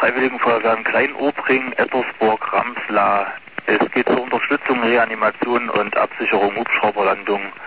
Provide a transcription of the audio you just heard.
Freiwilligen Feuerwehren Klein-Obring, Ettersburg, Ramsla. Es geht zur Unterstützung, Reanimation und Absicherung Hubschrauberlandung